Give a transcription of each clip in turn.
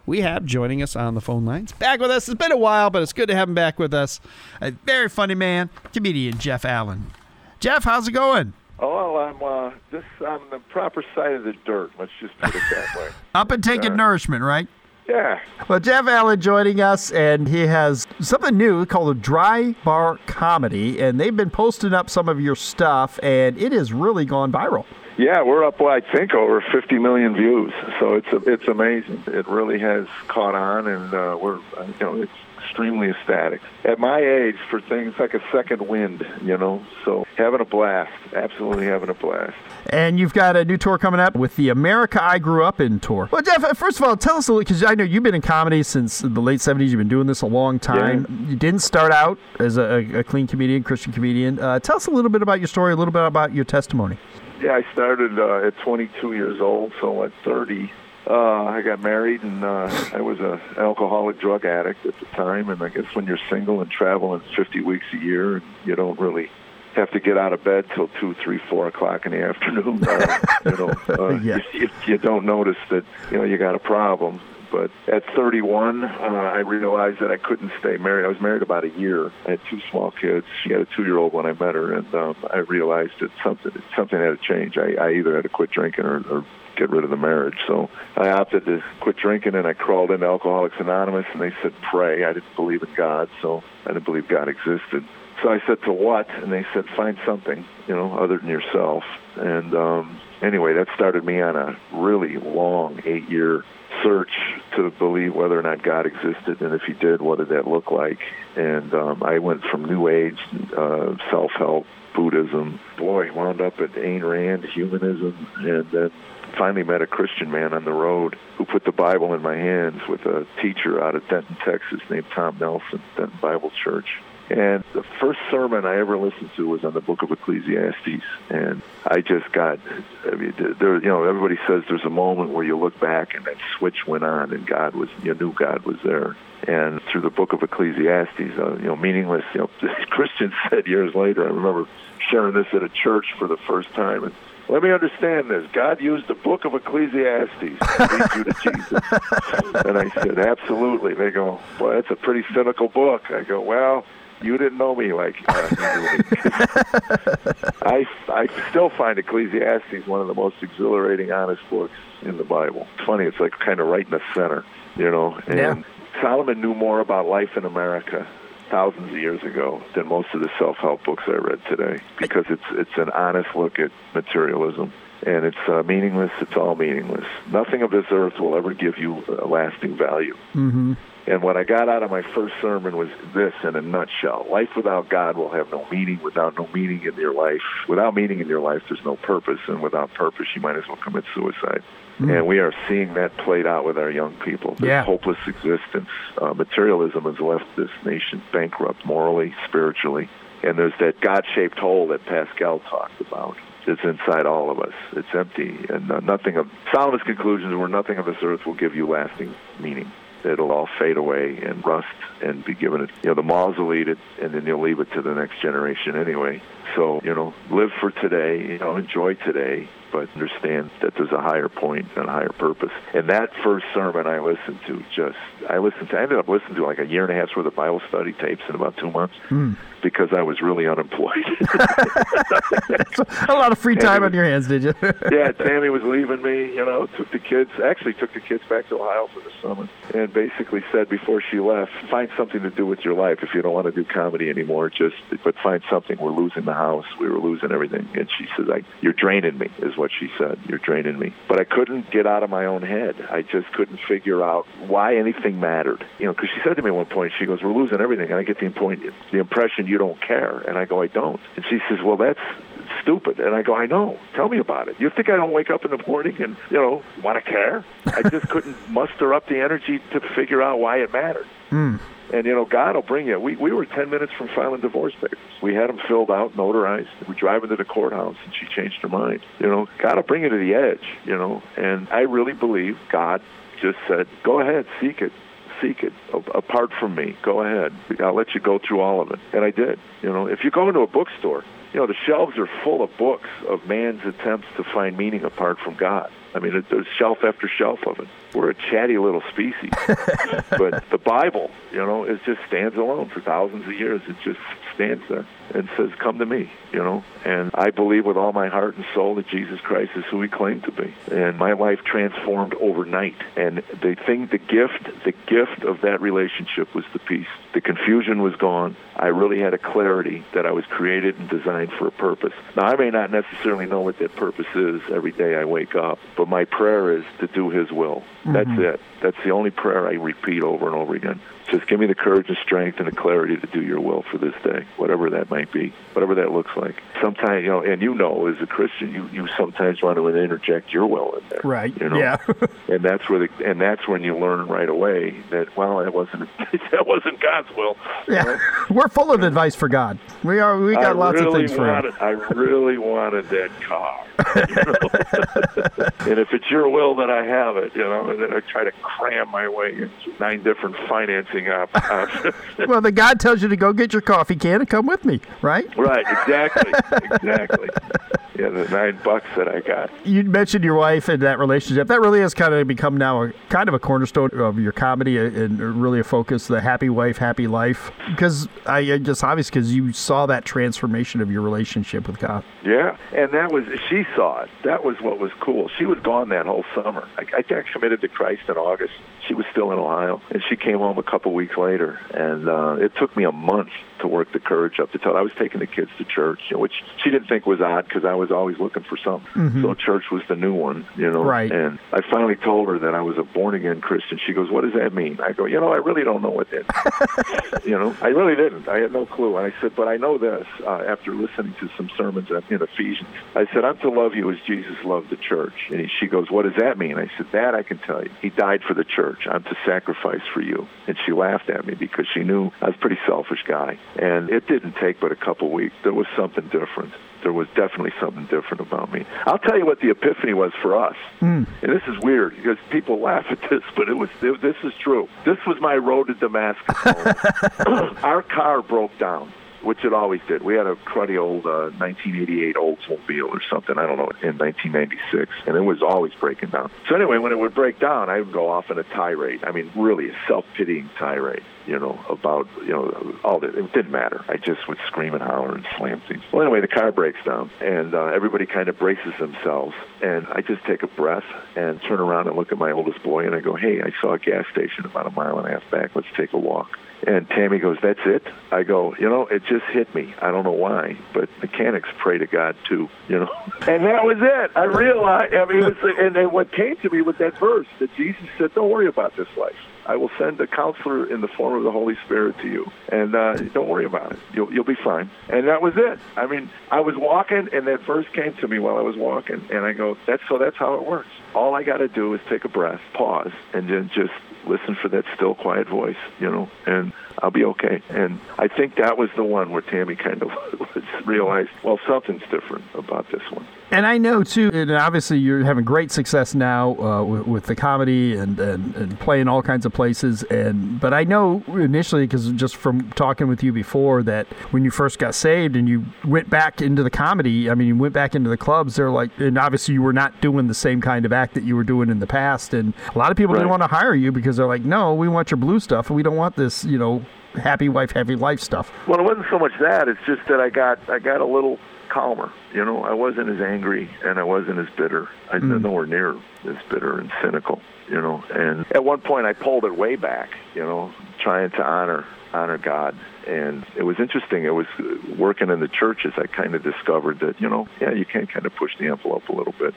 we have joining us on the phone lines. Back with us. It's been a while, but it's good to have him back with us. A very funny man, comedian Jeff Allen. Jeff, how's it going? Oh, well, I'm just on the proper side of the dirt. Let's just put it that way. Up and taking nourishment, right? Yeah. Well, Jeff Allen joining us, and he has something new called a Dry Bar Comedy, and they've been posting up some of your stuff, and it has really gone viral. Yeah, we're up, I think, over 50 million views. So it's amazing. It really has caught on, and it's extremely ecstatic. At my age, for things like a second wind, so having a blast, absolutely having a blast. And you've got a new tour coming up with the America I Grew Up In tour. Well, Jeff, first of all, tell us a little, because I know you've been in comedy since the late 70s. You've been doing this a long time. Yeah. You didn't start out as a clean comedian, Christian comedian. Tell us a little bit about your story, a little bit about your testimony. Yeah, I started at 22 years old, so at 30, I got married, and I was an alcoholic drug addict at the time. And I guess when you're single and traveling 50 weeks a year, and you don't really have to get out of bed till 2, 3, 4 o'clock in the afternoon, you don't notice that you got a problem. But at 31, I realized that I couldn't stay married. I was married about a year. I had 2 small kids. She had a 2-year-old when I met her, and I realized that something had to change. I either had to quit drinking or get rid of the marriage. So I opted to quit drinking, and I crawled into Alcoholics Anonymous, and they said pray. I didn't believe in God, so I didn't believe God existed. So I said, to what? And they said, find something, other than yourself. And anyway, that started me on a really long 8-year search to believe whether or not God existed, and if he did, what did that look like? And I went from New Age, self-help, Buddhism, wound up at Ayn Rand, humanism, and then finally met a Christian man on the road who put the Bible in my hands with a teacher out of Denton, Texas named Tom Nelson, Denton Bible Church. And the first sermon I ever listened to was on the book of Ecclesiastes. And I just got, everybody says there's a moment where you look back and that switch went on and you knew God was there. And through the book of Ecclesiastes, meaningless, Christians said years later, I remember sharing this at a church for the first time, and let me understand this. God used the book of Ecclesiastes to lead you to Jesus. And I said, absolutely. They go, well, that's a pretty cynical book. I go, well, you didn't know me like you knew me. I still find Ecclesiastes one of the most exhilarating, honest books in the Bible. It's funny. It's like kind of right in the center, And yeah. Solomon knew more about life in America thousands of years ago than most of the self-help books I read today, because it's an honest look at materialism. And it's meaningless. It's all meaningless. Nothing of this earth will ever give you a lasting value. Mm-hmm. And what I got out of my first sermon was this in a nutshell. Life without God will have no meaning. Without no meaning in your life, without meaning in your life, there's no purpose. And without purpose, you might as well commit suicide. Mm. And we are seeing that played out with our young people. This hopeless existence. Materialism has left this nation bankrupt morally, spiritually. And there's that God-shaped hole that Pascal talked about. It's inside all of us. It's empty. And Solomon's conclusions were nothing of this earth will give you lasting meaning. It'll all fade away and rust and be given it. The moths will eat it, and then you'll leave it to the next generation anyway. So, live for today, enjoy today, but understand that there's a higher point and a higher purpose. And that first sermon I listened to, I ended up listening to like a year and a half's worth of Bible study tapes in about 2 months because I was really unemployed. A lot of free time on your hands, did you? Yeah, Tammy was leaving me, took the kids back to Ohio for the summer, and basically said before she left, find something to do with your life. If you don't want to do comedy anymore, but find something. We're losing the house. We were losing everything. And she says, you're draining me, is what she said. You're draining me. But I couldn't get out of my own head. I just couldn't figure out why anything mattered. Because she said to me at one point, she goes, we're losing everything. And I get the impression you don't care. And I go, I don't. And she says, well, that's stupid. And I go, I know. Tell me about it. You think I don't wake up in the morning and, want to care? I just couldn't muster up the energy to figure out why it mattered. And, God will bring you. We were 10 minutes from filing divorce papers. We had them filled out, notarized. We're driving to the courthouse, and she changed her mind. God will bring you to the edge, And I really believe God just said, go ahead, seek it. Apart from me, go ahead. I'll let you go through all of it. And I did. If you go into a bookstore, the shelves are full of books of man's attempts to find meaning apart from God. I mean, there's shelf after shelf of it. We're a chatty little species. But the Bible, it just stands alone for thousands of years. It just stands there and says, come to me, And I believe with all my heart and soul that Jesus Christ is who he claimed to be. And my life transformed overnight. And the gift of that relationship was the peace. The confusion was gone. I really had a clarity that I was created and designed for a purpose. Now, I may not necessarily know what that purpose is every day I wake up, but my prayer is to do his will. Mm-hmm. That's it. That's the only prayer I repeat over and over again. Just give me the courage and strength and the clarity to do your will for this day, whatever that might be, whatever that looks like. Sometimes, and as a Christian, you sometimes want to interject your will in there. Right. Yeah. and that's when you learn right away that, that wasn't God's will. Yeah. Right? We're full of advice for God. We got lots of things for him. I really wanted that car. And if it's your will that I have it, and then I try to cram my way into 9 different financing options. Well, then God tells you to go get your coffee can and come with me, right? Right, exactly. Yeah, the $9 that I got. You mentioned your wife and that relationship. That really has kind of become now a cornerstone of your comedy and really a focus, the happy wife, happy life. Because obvious because you saw that transformation of your relationship with God. Yeah, and she saw it. That was what was cool. She was gone that whole summer. I got committed to Christ in August. She was still in Ohio, and she came home a couple weeks later. And it took me a month to work the courage up to tell her I was taking the kids to church, which she didn't think was odd because I was always looking for something. Mm-hmm. So church was the new one, Right. And I finally told her that I was a born-again Christian. She goes, what does that mean? I go, I really don't know what that means. I really didn't. I had no clue. And I said, but I know this after listening to some sermons in Ephesians. I said, I'm to love you as Jesus loved the church. And she goes, what does that mean? I said, that I can tell you. He died for the church. I'm to sacrifice for you. And she laughed at me because she knew I was a pretty selfish guy. And it didn't take but a couple weeks. There was something different. There was definitely something different about me. I'll tell you what the epiphany was for us. And this is weird because people laugh at this, but this is true. This was my road to Damascus moment. Our car broke down, which it always did. We had a cruddy old 1988 Oldsmobile or something, I don't know, in 1996, and it was always breaking down. So anyway, when it would break down, I would go off in a tirade. I mean, really a self-pitying tirade, about, all that. It didn't matter. I just would scream and holler and slam things. Well, anyway, the car breaks down, and everybody kind of braces themselves, and I just take a breath and turn around and look at my oldest boy, and I go, hey, I saw a gas station about a mile and a half back. Let's take a walk. And Tammy goes, that's it? I go, it just hit me. I don't know why, but mechanics pray to God too, And that was it. I realized, and what came to me was that verse that Jesus said, don't worry about this life. I will send a counselor in the form of the Holy Spirit to you. And don't worry about it. You'll be fine. And that was it. I mean, I was walking, and that verse came to me while I was walking. And I go, that's how it works. All I got to do is take a breath, pause, and then just listen for that still, quiet voice, and I'll be okay. And I think that was the one where Tammy kind of realized, well, something's different about this one. And I know, too, and obviously you're having great success now with the comedy and playing all kinds of places. But I know initially, because just from talking with you before, that when you first got saved and you went back into the comedy, you went back into the clubs, they're like, and obviously you were not doing the same kind of act that you were doing in the past. And a lot of people didn't want to hire you because they're like, no, we want your blue stuff and we don't want this, happy wife, happy life stuff. Well, it wasn't so much that. It's just that I got a little calmer. I wasn't as angry and I wasn't as bitter. I was nowhere near as bitter and cynical, And at one point I pulled it way back, trying to honor God. And it was interesting. It was working in the churches. I kind of discovered that, you can kind of push the envelope a little bit.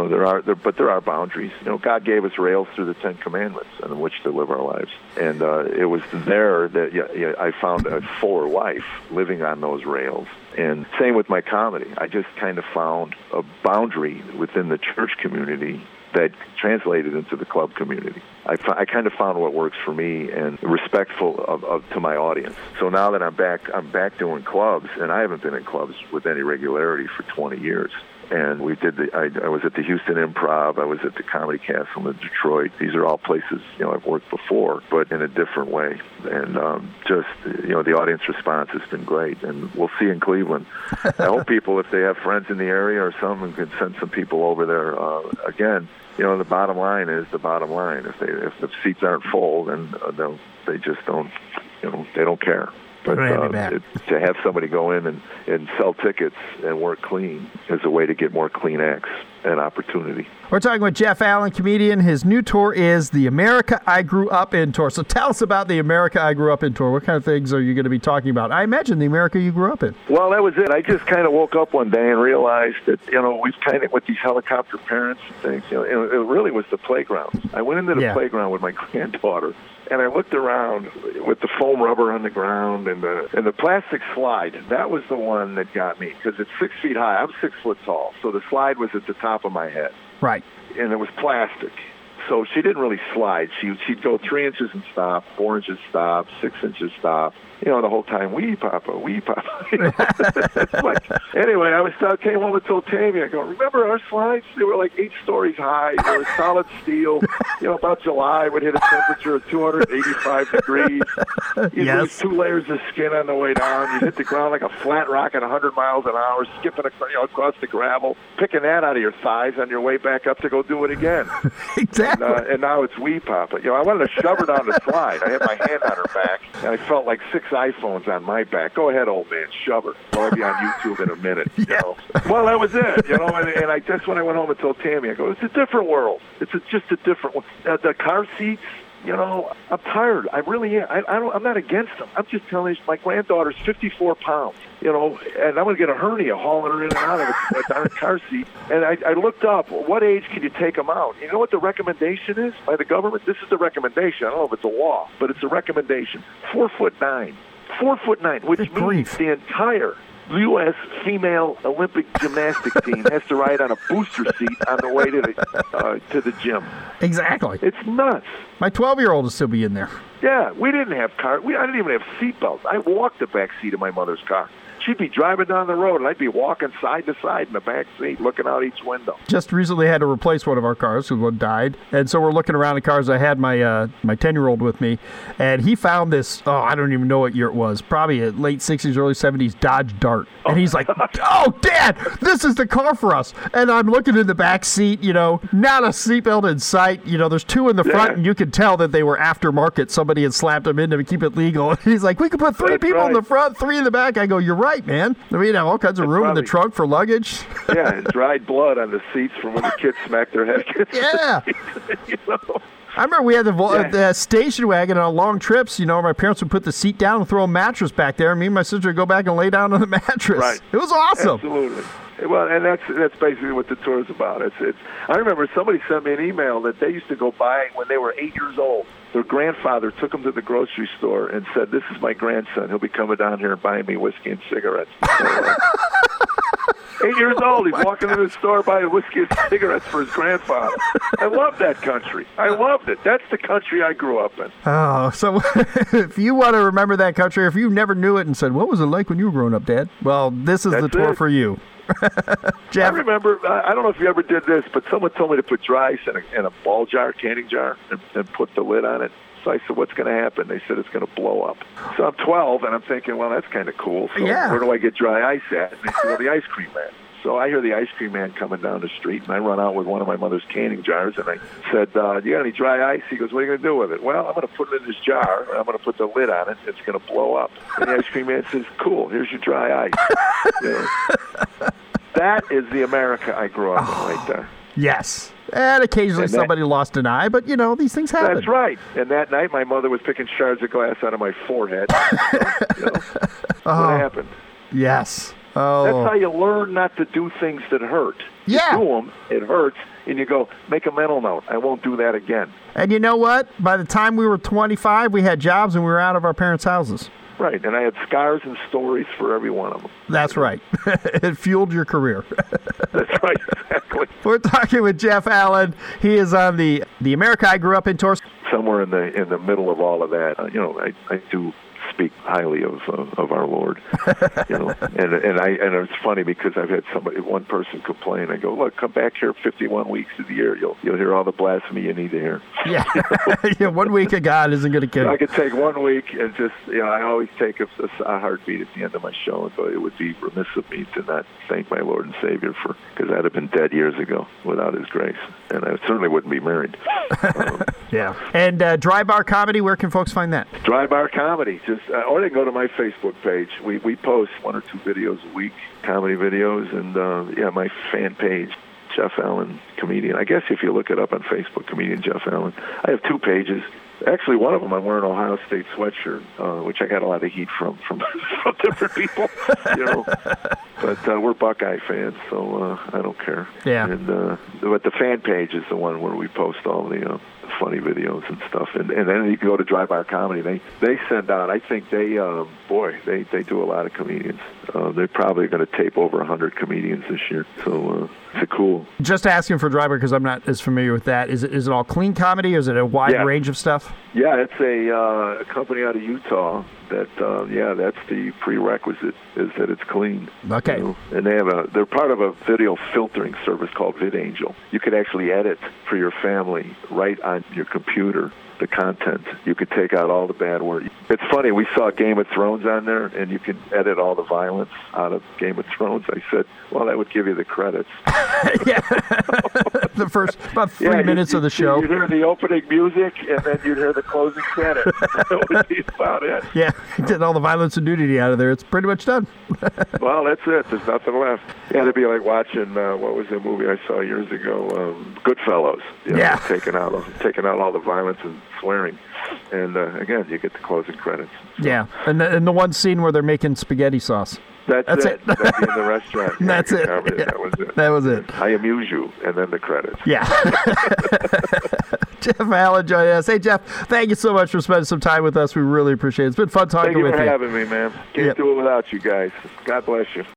But there are boundaries. God gave us rails through the 10 Commandments in which to live our lives. And it was there that I found a fuller life living on those rails. And same with my comedy. I just kind of found a boundary within the church community that translated into the club community. I kind of found what works for me and respectful to my audience. So now that I'm back doing clubs, and I haven't been in clubs with any regularity for 20 years. and we did I was at the Houston Improv, I was at the Comedy Castle in Detroit. These are all places, I've worked before, but in a different way. And the audience response has been great, and we'll see in Cleveland. I hope people, if they have friends in the area or something, can send some people over there. Again, the bottom line is the bottom line. If the seats aren't full, then they just don't, they don't care. But to have somebody go in and sell tickets and work clean is a way to get more clean acts and opportunity. We're talking with Jeff Allen, comedian. His new tour is the America I Grew Up In Tour. So tell us about the America I Grew Up In Tour. What kind of things are you going to be talking about? I imagine the America you grew up in. Well, that was it. I just kind of woke up one day and realized that, we've kind of, with these helicopter parents and things, it really was the playground. I went into the playground with my granddaughter, and I looked around with the foam rubber on the ground and the plastic slide. That was the one that got me, because it's 6 feet high. I'm 6 foot tall, so the slide was at the top of my head. Right. And it was plastic. So she didn't really slide. She'd go 3 inches and stop, 4 inches stop, 6 inches stop. The whole time, wee papa, wee papa. Anyway, came home and told Tammy, I go, remember our slides? They were like 8 stories high. They were solid steel. About July would hit a temperature of 285 degrees. You'd lose 2 layers of skin on the way down. You'd hit the ground like a flat rock at 100 miles an hour, skipping across the gravel, picking that out of your thighs on your way back up to go do it again. Exactly. And now it's wee papa. I wanted to shove her down the slide. I had my hand on her back, and I felt like 6 iPhones on my back. Go ahead, old man, shove her. I'll be on YouTube in a minute. Well, that was it. And I just when I went home and told Tammy, I go, it's a different world. It's just a different one. The car seats. I'm tired. I really am. I'm not against them. I'm just telling you, my granddaughter's 54 pounds, and I'm going to get a hernia hauling her in and out of a car seat. And I looked up, what age can you take them out? You know what the recommendation is by the government? This is the recommendation. I don't know if it's a law, but it's a recommendation. 4'9". 4'9", which means the entire U.S. female Olympic gymnastics team has to ride on a booster seat on the way to the gym. Exactly. It's nuts. My 12-year-old will still be in there. Yeah, we didn't have cars. I didn't even have seat belts. I walked the back seat of my mother's car. She'd be driving down the road, and I'd be walking side to side in the back seat, looking out each window. Just recently had to replace one of our cars because one died. And so we're looking around the cars. I had my 10-year-old with me, and he found this, I don't even know what year it was, probably a late 60s, early 70s Dodge Dart. And he's like, oh, Dad, this is the car for us. And I'm looking in the back seat, not a seatbelt in sight. There's 2 in the front, and you could tell that they were aftermarket. Somebody had slapped them in to keep it legal. And he's like, we could put 3 people in the front, 3 in the back. I go, you're right, man. We have all kinds of room in the trunk for luggage. Yeah, dried blood on the seats from when the kids smacked their head against the seat, I remember we had the station wagon on long trips. My parents would put the seat down and throw a mattress back there. Me and my sister would go back and lay down on the mattress. Right. It was awesome. Absolutely. Well, and that's basically what the tour is about. I remember somebody sent me an email that they used to go buy when they were 8 years old. Their grandfather took them to the grocery store and said, this is my grandson. He'll be coming down here and buying me whiskey and cigarettes. 8 years old, he's walking into the store buying whiskey and cigarettes for his grandfather. I love that country. I loved it. That's the country I grew up in. Oh, so if you want to remember that country, if you never knew it and said, what was it like when you were growing up, Dad? Well, this is the tour for you. Jeff, I remember, I don't know if you ever did this, but someone told me to put dry ice in a ball jar, canning jar, and put the lid on it. So I said, what's going to happen? They said it's going to blow up. So I'm 12, and I'm thinking, well, that's kind of cool. So where do I get dry ice at? And they said, well, the ice cream man. So I hear the ice cream man coming down the street, and I run out with one of my mother's canning jars, and I said, you got any dry ice? He goes, what are you going to do with it? Well, I'm going to put it in this jar, and I'm going to put the lid on it. It's going to blow up. And the ice cream man says, cool, here's your dry ice. That is the America I grew up in right there. Yes. And occasionally somebody lost an eye, but, these things happen. That's right. And that night, my mother was picking shards of glass out of my forehead. What happened? Yes. Oh. That's how you learn not to do things that hurt. Yeah. You do them, it hurts, and you go, make a mental note. I won't do that again. And you know what? By the time we were 25, we had jobs and we were out of our parents' houses. Right, and I had scars and stories for every one of them. That's right. It fueled your career. That's right, exactly. We're talking with Jeff Allen. He is on the America I Grew Up In tour. Somewhere in the middle of all of that, I do speak highly of our Lord. And it's funny because I've had one person complain. I go, look, come back here 51 weeks of the year. You'll hear all the blasphemy you need to hear. Yeah, yeah. 1 week of God isn't going to kill you. I could take 1 week and just, I always take a heartbeat at the end of my show, and so it would be remiss of me to not thank my Lord and Savior because I'd have been dead years ago without His grace, and I certainly wouldn't be married. Yeah. And Dry Bar Comedy, where can folks find that? Dry Bar Comedy, or they can go to my Facebook page. We post 1 or 2 videos a week, comedy videos, and my fan page, Jeff Allen Comedian. I guess if you look it up on Facebook, Comedian Jeff Allen. I have 2 pages. Actually, one of them I'm wearing an Ohio State sweatshirt, which I got a lot of heat from different people, But we're Buckeye fans, so I don't care. Yeah. But the fan page is the one where we post all the funny videos and stuff. And then you can go to Dry Bar Comedy. They send out, I think they do a lot of comedians. They're probably going to tape over 100 comedians this year. So it's cool. Just asking for Dry Bar because I'm not as familiar with that. Is it all clean comedy or is it a wide range of stuff? Yeah, it's a company out of Utah that, that's the prerequisite is that it's clean. Okay. And they're part of a video filtering service called VidAngel. You could actually edit for your family right on your computer. The content. You could take out all the bad words. It's funny, we saw Game of Thrones on there, and you can edit all the violence out of Game of Thrones. I said, well, that would give you the credits. Yeah. The first about 3 minutes of the show. You'd hear the opening music, and then you'd hear the closing credits. That would be about it. Yeah, get all the violence and nudity out of there. It's pretty much done. Well, that's it. There's nothing left. Yeah, it'd be like watching, what was the movie I saw years ago? Goodfellas. Taking out all the violence and swearing. And again, you get the closing credits. So. Yeah, and the one scene where they're making spaghetti sauce. That's it. That'd be in the restaurant. That's it. Yeah. That was it. That was it. I amuse you, and then the credits. Yeah. Jeff Allen joining us. Hey, Jeff, thank you so much for spending some time with us. We really appreciate it. It's been fun talking with you. Thank you for having me, man. Can't do it without you guys. God bless you.